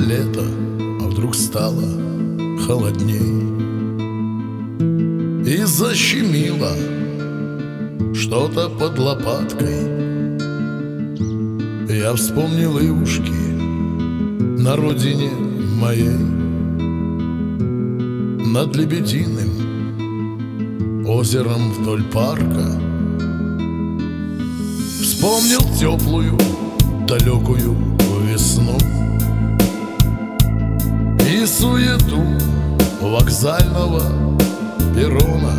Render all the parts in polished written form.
лето вдруг стало холодней и защемило что-то под лопаткой. Я вспомнил ивушки на родине моей, над Лебединым озером вдоль парка. Вспомнил теплую, далекую весну и суету вокзального перрона.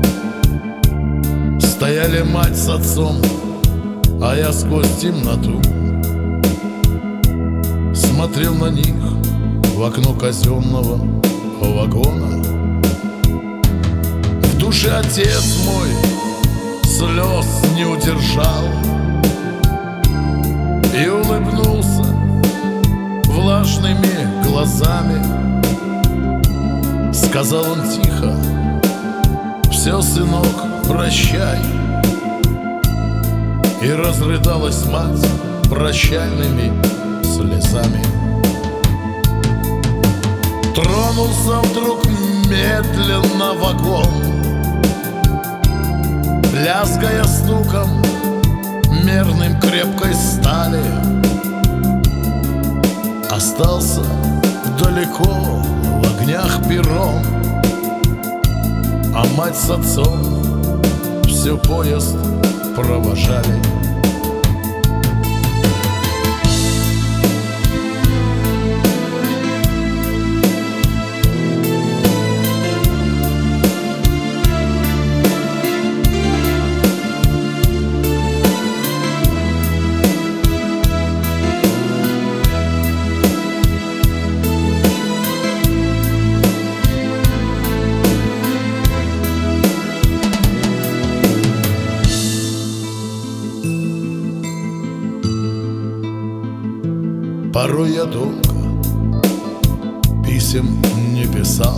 Стояли мать с отцом, а я сквозь темноту смотрел на них в окно казенного вагона. В душе отец мой слез не удержал и улыбнулся влажными глазами. Сказал он тихо: «Все, сынок, прощай». И разрыдалась мать прощальными слезами. Тронулся вдруг медленно вагон, лязгая стуком мерным крепкой стали. Остался далеко в огнях перрон, а мать с отцом все поезд провожали. Порой я долго писем не писал,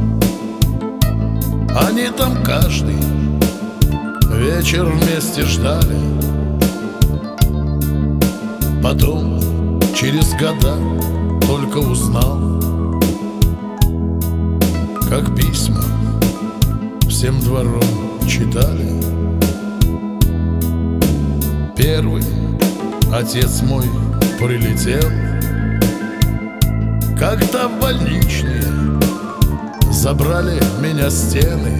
они там каждый вечер вместе ждали. Потом, через года, только узнал, как письма всем двором читали. Первый отец мой прилетел, когда в больничные забрали меня стены.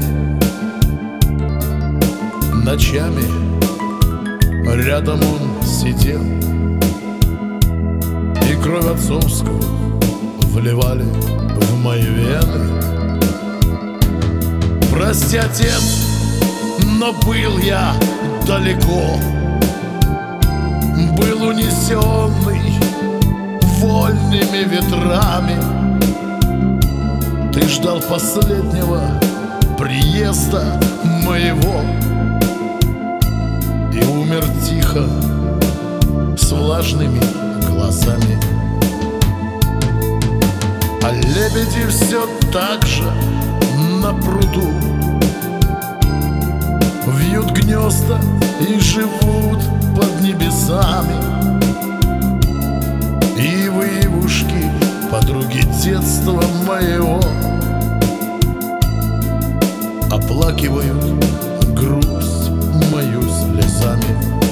Ночами рядом он сидел, и кровь отцовскую вливали в мои вены. Прости, отец, но был я далеко, был унесенный вольными ветрами. Ты ждал последнего приезда моего и умер тихо с влажными глазами. А лебеди все так же на пруду вьют гнезда и живут под небесами. И ивушки, подруги детства моего, оплакивают грусть мою слезами.